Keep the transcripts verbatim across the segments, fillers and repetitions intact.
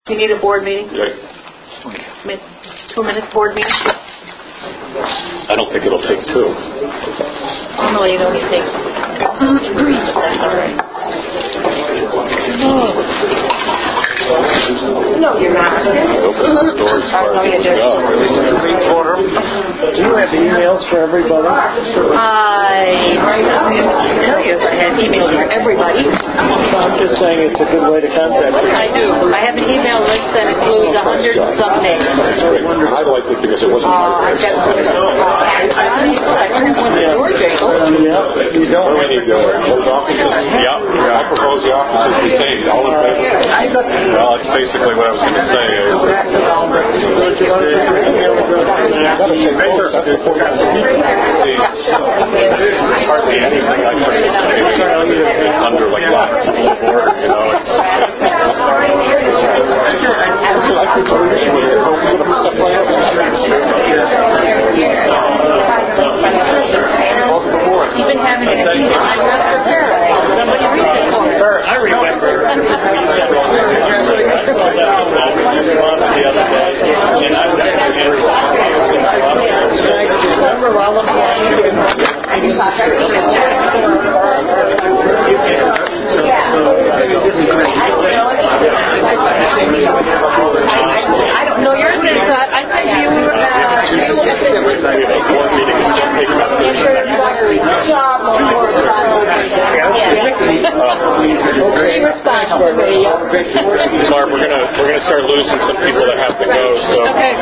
You need a board meeting? Right. Min- Two minutes board meeting? I don't think it'll take two. Normally it only takes three, but that's all right. No, you're not. Open the doors as far as it can go. Do you have emails for everybody? I can tell you if I had emails for everybody. I'm just saying it's a good way to contact you. I do. I have an email list that includes a hundred and some names. I liked it because it wasn't Uh, I've got some. I don't have one for George Engel. Yeah, you don't. We need uh, those offices. Yeah, I propose the offices be changed. All in favor? Well, that's basically what I was going to say. See, hardly anything I put it's under like lots of little border, you know. It's You've been having it. I'm not prepared. Somebody read it for me. I remember. I don't know. Yours is, uh, I sent you, She responds to me. Mark, we're gonna we're gonna start losing some people that have to go. So. Okay.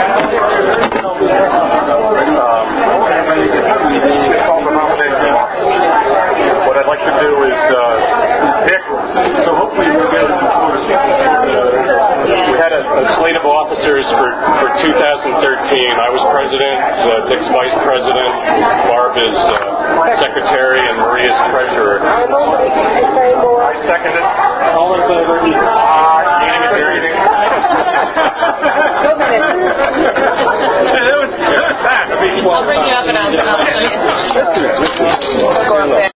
What I'd like to do is uh, pick. So hopefully we'll get. We had a, a slate of officers for, for two thousand thirteen. I was president. Uh, Dick's vice president. Barb is uh, secretary, and Maria's treasurer. I